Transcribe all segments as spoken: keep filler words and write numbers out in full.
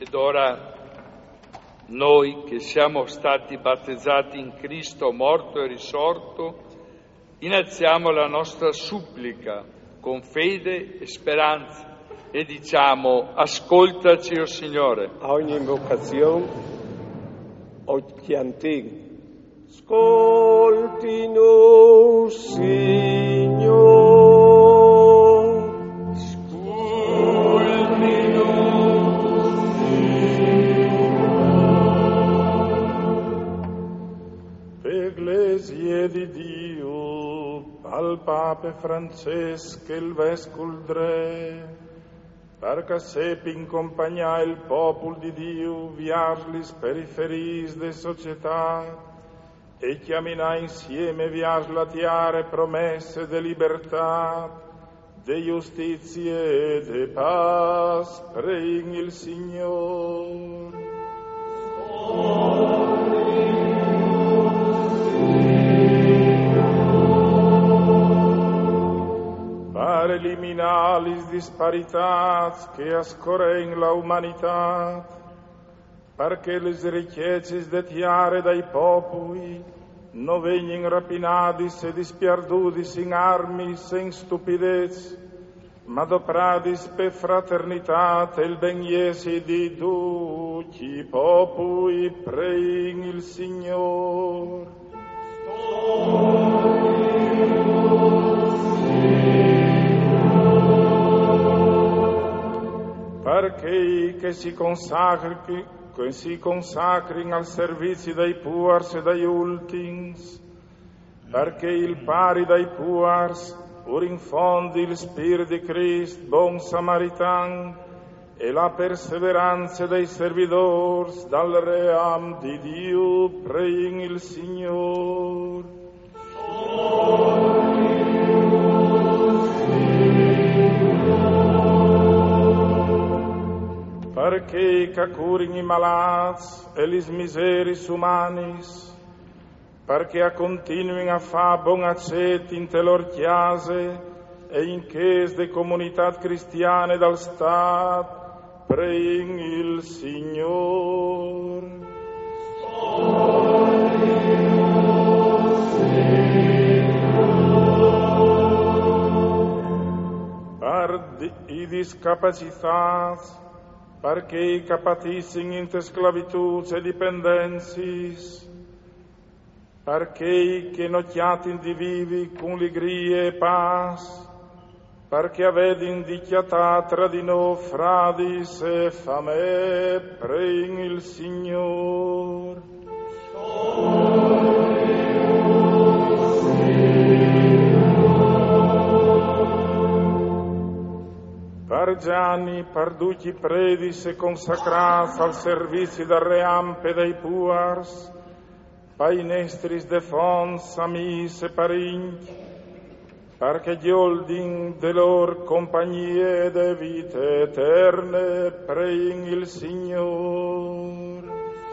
Ed ora noi che siamo stati battezzati in Cristo morto e risorto, innalziamo la nostra supplica con fede e speranza e diciamo: ascoltaci, o Signore. A ogni invocazione, occhi antichi. Ascoltino, Signore. Ecclesia di Dio, al Papa Francesco e il Vescovo Dre, perché sepi accompagnare il popolo di Dio viar le periferie delle società e chiamina insieme viar la tiare promesse di libertà, di giustizia e di pace, preghi il Signore. Per eliminare le disparità che ascorren la umanità, perché le ricchezze detiare dai popoli non vengono rapinati e dispiarduti in armi e in stupidezza, ma adoprati per fraternità e il benessere di tutti i popoli, preghi il Signore. Perché che si consacri, che si consacrino al servizio dei puars e dei ultimi, perché il pari dei puars ora infondi il spirito di Cristo, buon samaritano, e la perseveranza dei servitori dal ream di Dio, preghi il Signore. Perché che curin i malati e le miseri umani, perché continuino a fare buon accetto in te loro chiese e in chiese di comunità cristiane dal Stato, preghi il Signore. Per i discapacitati, perché i capatissimi in sclavitù e dipendenze, perché i che nocchiati individui con allegria e pace, perché avete indichiata tra di noi fradis e fame, preghi il Signore. Per Gianni, perduti predis e consacrati al servizio del reampe dei puars, pai nestris de fons, amis e parenti, perché gli olding de lor compagnie de vite eterne, preghi il Signore.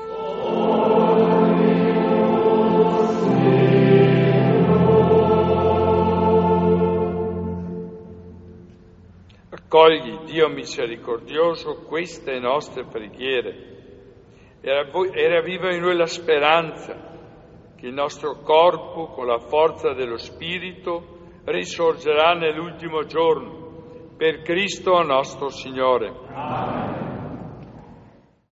Accogli, Dio misericordioso, queste nostre preghiere e ravviva in noi la speranza che il nostro corpo, con la forza dello Spirito, risorgerà nell'ultimo giorno. Per Cristo nostro Signore. Amen.